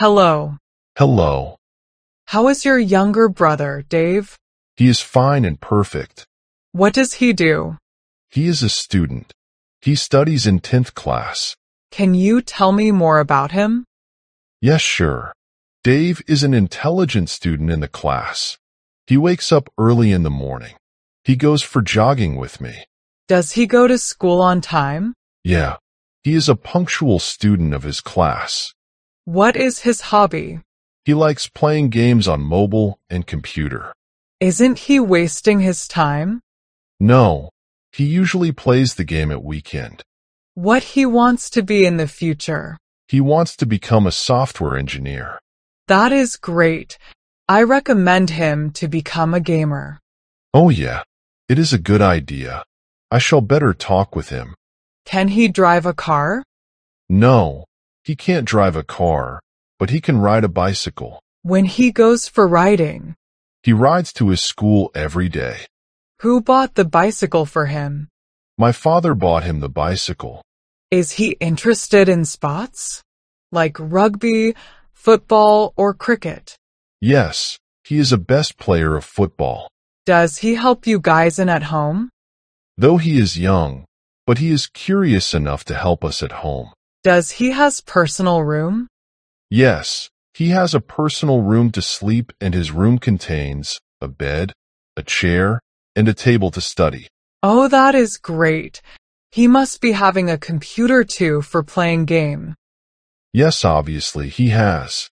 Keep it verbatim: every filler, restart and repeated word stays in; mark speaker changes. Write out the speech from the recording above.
Speaker 1: Hello.
Speaker 2: Hello.
Speaker 1: How is your younger brother, Dave?
Speaker 2: He is fine and perfect.
Speaker 1: What does he do?
Speaker 2: He is a student. He studies in tenth class.
Speaker 1: Can you tell me more about him?
Speaker 2: Yes, sure. Dave is an intelligent student in the class. He wakes up early in the morning. He goes for jogging with me.
Speaker 1: Does he go to school on time?
Speaker 2: Yeah, he is a punctual student of his class.
Speaker 1: What is his hobby?
Speaker 2: He likes playing games on mobile and computer.
Speaker 1: Isn't he wasting his time?
Speaker 2: No, he usually plays the game at weekend.
Speaker 1: What he wants to be in the future?
Speaker 2: He wants to become a software engineer.
Speaker 1: That is great. I recommend him to become a gamer.
Speaker 2: Oh yeah, it is a good idea. I shall better talk with him.
Speaker 1: Can he drive a car?
Speaker 2: No, he can't drive a car, but he can ride a bicycle.
Speaker 1: When he goes for riding,
Speaker 2: He rides to his school every day.
Speaker 1: who bought the bicycle for him?
Speaker 2: My father bought him the bicycle.
Speaker 1: Is he interested in sports? Like rugby, football, or cricket?
Speaker 2: Yes, he is a best player of football.
Speaker 1: Does he help you guys in at home?
Speaker 2: Though he is young, but he is curious enough to help us at home.
Speaker 1: Does he has personal room?
Speaker 2: Yes, he has a personal room to sleep, and his room contains a bed, a chair, and a table to study.
Speaker 1: Oh, that is great. He must be having a computer too for playing game.
Speaker 2: Yes, obviously he has.